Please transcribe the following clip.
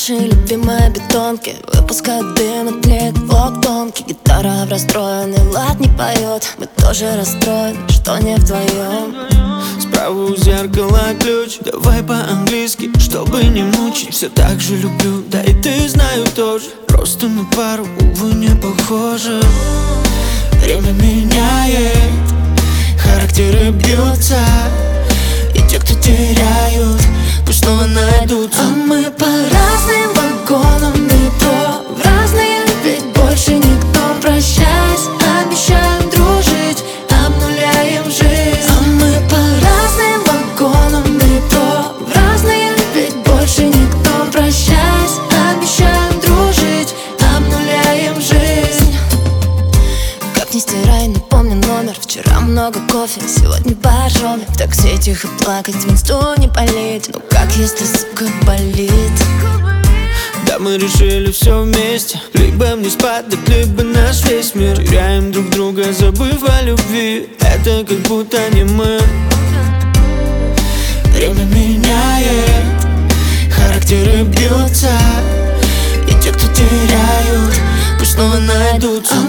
Наши любимые бетонки выпускают дым и тлеет блок тонкий. Гитара в расстроенный лад не поет. Мы тоже расстроены, что не вдвоем. Справа у зеркала ключ, давай по-английски, чтобы не мучить. Все так же люблю, да и ты знаю тоже. Просто на пару, увы, не похожи. Время меняет, характеры бьются, и те, кто теряют, пусть снова найдутся. А мы по разным вагонам метро, в разные, ведь больше никто. Прощаясь, обещаем дружить, обнуляем жизнь. А мы по разным вагонам метро, в разные, ведь больше никто. Прощаясь, обещаем дружить, обнуляем жизнь. Как не стирай, напомни номер. Вчера много кофе, сегодня боржоми. В такси тихо плакать, в инсту не полить. Ну как, если, сука, болит? Да, мы решили все вместе, либо мне спадать, либо наш весь мир. Теряем друг друга, забыв о любви. Это как будто не мы. Время меняет, характеры бьются, и те, кто теряют, пусть снова найдутся.